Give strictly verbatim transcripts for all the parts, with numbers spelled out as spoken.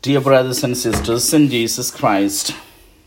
Dear brothers and sisters in Jesus Christ,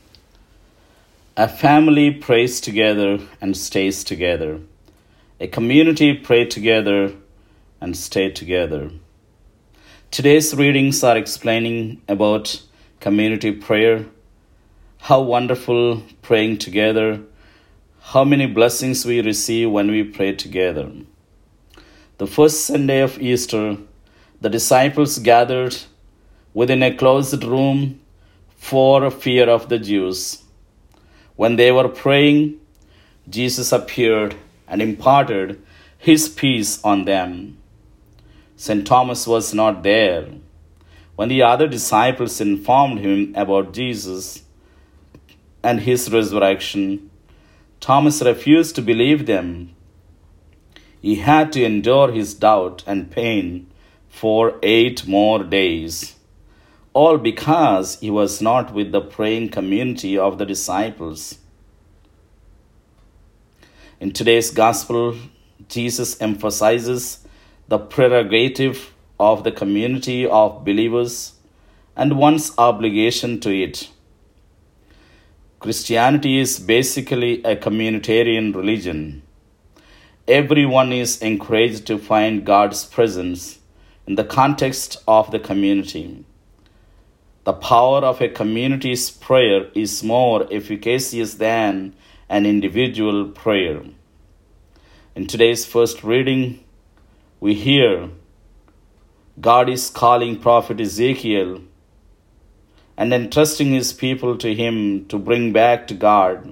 a family prays together and stays together. A community prays together and stays together. Today's readings are explaining about community prayer, how wonderful praying together, how many blessings we receive when we pray together. The first Sunday of Easter, the disciples gathered within a closed room for fear of the Jews. When they were praying, Jesus appeared and imparted his peace on them. Saint Thomas was not there. When the other disciples informed him about Jesus and his resurrection, Thomas refused to believe them. He had to endure his doubt and pain for eight more days. All because he was not with the praying community of the disciples. In today's gospel, Jesus emphasizes the prerogative of the community of believers and one's obligation to it. Christianity is basically a communitarian religion. Everyone is encouraged to find God's presence in the context of the community. The power of a community's prayer is more efficacious than an individual prayer. In today's first reading, we hear God is calling Prophet Ezekiel and entrusting his people to him to bring back to God.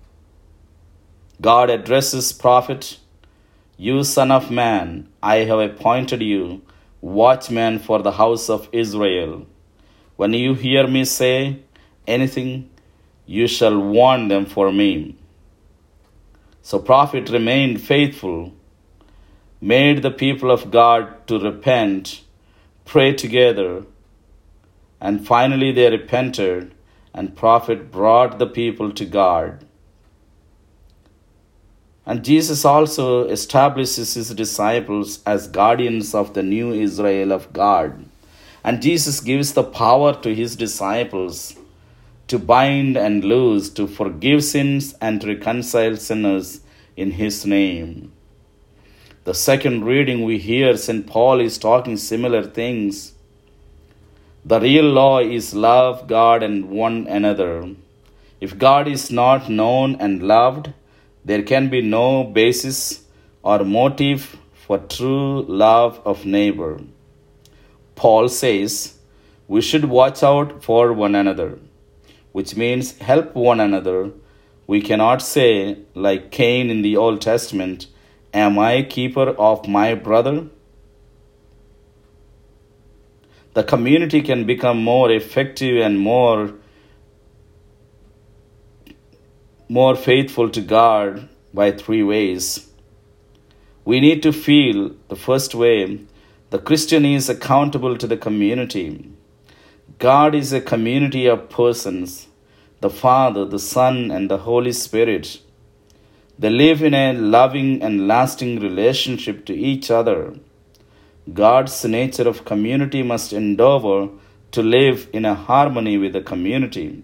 God addresses Prophet, "You son of man, I have appointed you watchman for the house of Israel. When you hear me say anything, you shall warn them for me." So Prophet remained faithful, made the people of God to repent, pray together, and finally they repented, and Prophet brought the people to God. And Jesus also establishes his disciples as guardians of the new Israel of God. And Jesus gives the power to his disciples to bind and loose, to forgive sins and to reconcile sinners in his name. The second reading we hear Saint Paul is talking similar things. The real law is love God and one another. If God is not known and loved, there can be no basis or motive for true love of neighbor. Paul says we should watch out for one another, which means help one another. We cannot say, like Cain in the Old Testament, "Am I keeper of my brother?" The community can become more effective and more, more faithful to God by three ways. We need to feel, the first way, the Christian is accountable to the community. God is a community of persons, the Father, the Son, and the Holy Spirit. They live in a loving and lasting relationship to each other. God's nature of community must endeavor to live in a harmony with the community.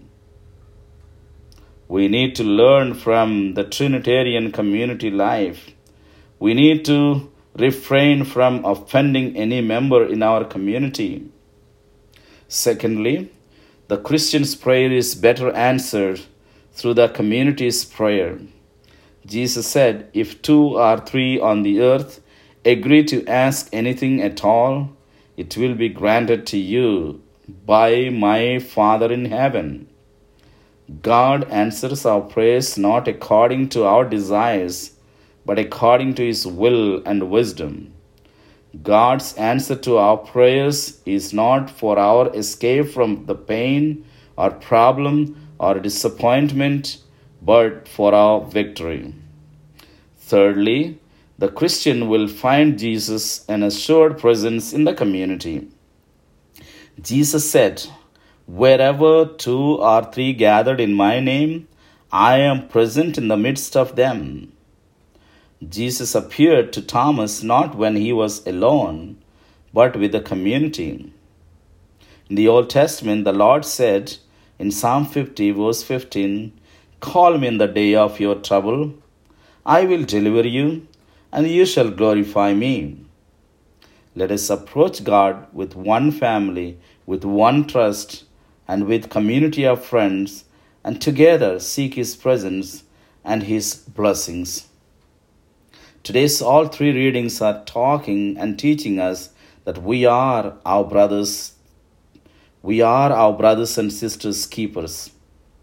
We need to learn from the Trinitarian community life. We need to refrain from offending any member in our community. Secondly, the Christian's prayer is better answered through the community's prayer. Jesus said, "If two or three on the earth agree to ask anything at all, it will be granted to you by my Father in heaven." God answers our prayers not according to our desires, but according to his will and wisdom. God's answer to our prayers is not for our escape from the pain or problem or disappointment, but for our victory. Thirdly, the Christian will find Jesus an assured presence in the community. Jesus said, "Wherever two or three gathered in my name, I am present in the midst of them." Jesus appeared to Thomas not when he was alone, but with the community. In the Old Testament, the Lord said in Psalm fifty, verse fifteen, "Call me in the day of your trouble. I will deliver you, and you shall glorify me." Let us approach God with one family, with one trust, and with community of friends, and together seek His presence and His blessings. Today's all three readings are talking and teaching us that we are our brothers. We are our brothers and sisters' keepers.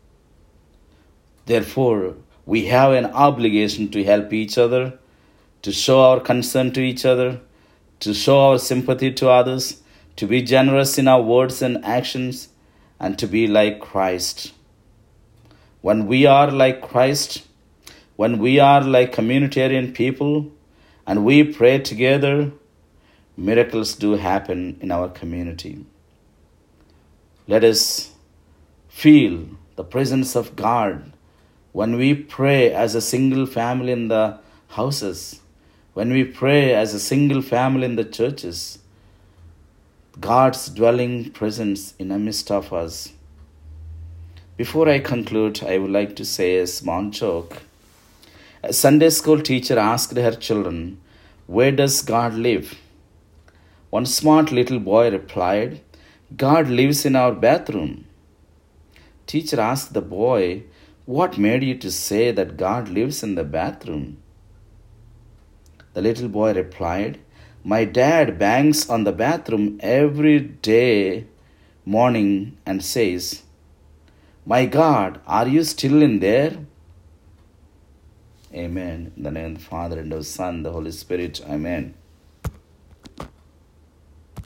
Therefore, we have an obligation to help each other, to show our concern to each other, to show our sympathy to others, to be generous in our words and actions, and to be like Christ. When we are like Christ, when we are like communitarian people, and we pray together, miracles do happen in our community. Let us feel the presence of God when we pray as a single family in the houses, when we pray as a single family in the churches. God's dwelling presence in the midst of us. Before I conclude, I would like to say a small joke. A Sunday school teacher asked her children, "Where does God live?" One smart little boy replied, "God lives in our bathroom." Teacher asked the boy, "What made you to say that God lives in the bathroom?" The little boy replied, "My dad bangs on the bathroom every day morning and says, 'My God, are you still in there?'" Amen. In the name of the Father, and of the Son, and the Holy Spirit. Amen.